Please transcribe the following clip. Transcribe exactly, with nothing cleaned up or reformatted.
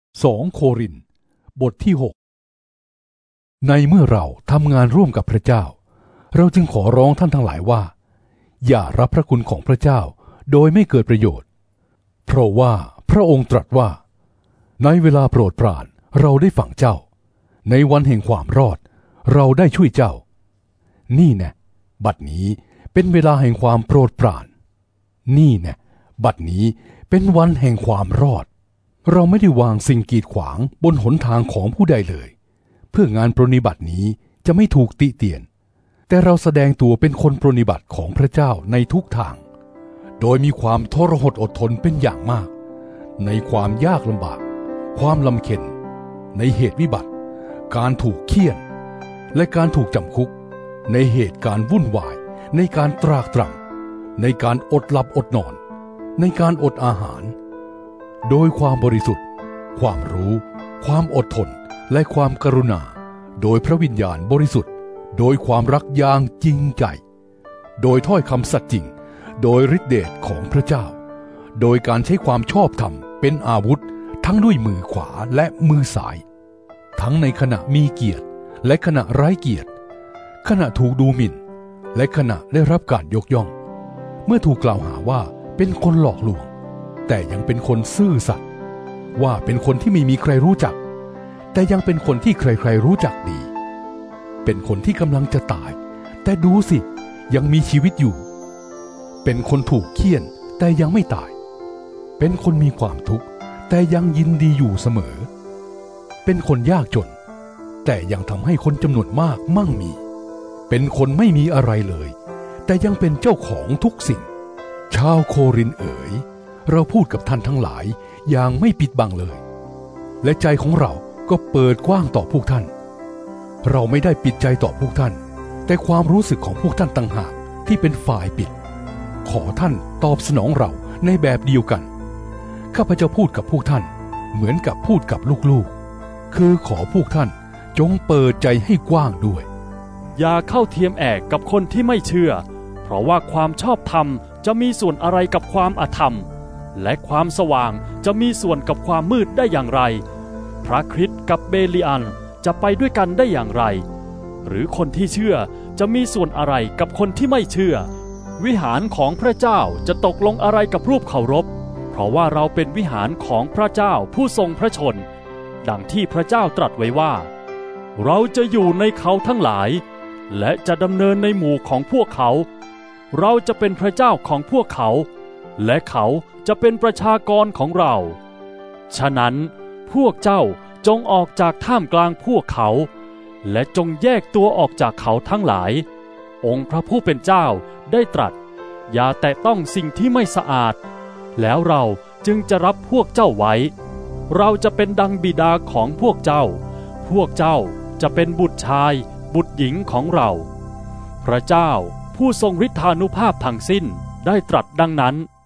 สองโครินธ์บทที่หกในเมื่อเราทำงานร่วมกับพระเจ้าเราจึงขอร้องท่านทั้งหลายว่าอย่ารับพระคุณของพระเจ้าโดยไม่เกิดประโยชน์เพราะว่าพระองค์ตรัสว่าในเวลาโปรดปรานเราได้ฟังเจ้าในวันแห่งความรอดเราได้ช่วยเจ้านี่แน่บัดนี้เป็นเวลาแห่งความโปรดปรานนี่แน่บัดนี้เป็นวันแห่งความรอดเราไม่ได้วางสิ่งกีดขวางบนหนทางของผู้ใดเลยเพื่องานปรนนิบัตินี้จะไม่ถูกติเตียนแต่เราแสดงตัวเป็นคนปรนนิบัติของพระเจ้าในทุกทางโดยมีความทรหดอดทนเป็นอย่างมากในความยากลำบากความลำเค็ญในเหตุวิบัติการถูกเฆี่ยนและการถูกจำคุกในเหตุการณ์วุ่นวายในการตรากตรำในการอดหลับอดนอนในการอดอาหารโดยความบริสุทธิ์ความรู้ความอดทนและความกรุณาโดยพระวิญญาณบริสุทธิ์โดยความรักอย่างจริงใจโดยถ้อยคำสัตย์จริงโดยฤทธิเดชของพระเจ้าโดยการใช้ความชอบธรรมเป็นอาวุธทั้งด้วยมือขวาและมือซ้ายทั้งในขณะมีเกียรติและขณะไร้เกียรติขณะถูกดูหมิ่นและขณะได้รับการยกย่องเมื่อถูกกล่าวหาว่าเป็นคนหลอกลวงแต่ยังเป็นคนซื่อสัตย์ว่าเป็นคนที่ไม่มีใครรู้จักแต่ยังเป็นคนที่ใครๆรู้จักดีเป็นคนที่กำลังจะตายแต่ดูสิยังมีชีวิตอยู่เป็นคนถูกเฆี่ยนแต่ยังไม่ตายเป็นคนมีความทุกข์แต่ยังยินดีอยู่เสมอเป็นคนยากจนแต่ยังทำให้คนจำนวนมากมั่งมีเป็นคนไม่มีอะไรเลยแต่ยังเป็นเจ้าของทุกสิ่งชาวโครินธ์เอ๋ยเราพูดกับท่านทั้งหลายอย่างไม่ปิดบังเลยและใจของเราก็เปิดกว้างต่อพวกท่านเราไม่ได้ปิดใจต่อพวกท่านแต่ความรู้สึกของพวกท่านต่างหากที่เป็นฝ่ายปิดขอท่านตอบสนองเราในแบบเดียวกันข้าพเจ้าพูดกับพวกท่านเหมือนกับพูดกับลูกๆคือขอพวกท่านจงเปิดใจให้กว้างด้วยอย่าเข้าเทียมแอกกับคนที่ไม่เชื่อเพราะว่าความชอบธรรมจะมีส่วนอะไรกับความอธรรมและความสว่างจะมีส่วนกับความมืดได้อย่างไรพระคริสต์กับเบลีอันจะไปด้วยกันได้อย่างไรหรือคนที่เชื่อจะมีส่วนอะไรกับคนที่ไม่เชื่อวิหารของพระเจ้าจะตกลงอะไรกับรูปเคารพเพราะว่าเราเป็นวิหารของพระเจ้าผู้ทรงพระชนดังที่พระเจ้าตรัสไว้ว่าเราจะอยู่ในเขาทั้งหลายและจะดำเนินในหมู่ของพวกเขาเราจะเป็นพระเจ้าของพวกเขาและเขาจะเป็นประชากรของเราฉะนั้นพวกเจ้าจงออกจากท่ามกลางพวกเขาและจงแยกตัวออกจากเขาทั้งหลายองค์พระผู้เป็นเจ้าได้ตรัสอย่าแตะต้องสิ่งที่ไม่สะอาดแล้วเราจึงจะรับพวกเจ้าไว้เราจะเป็นดังบิดาของพวกเจ้าพวกเจ้าจะเป็นบุตรชายบุตรหญิงของเราพระเจ้าผู้ทรงฤทธานุภาพทั้งสิ้นได้ตรัสดังนั้น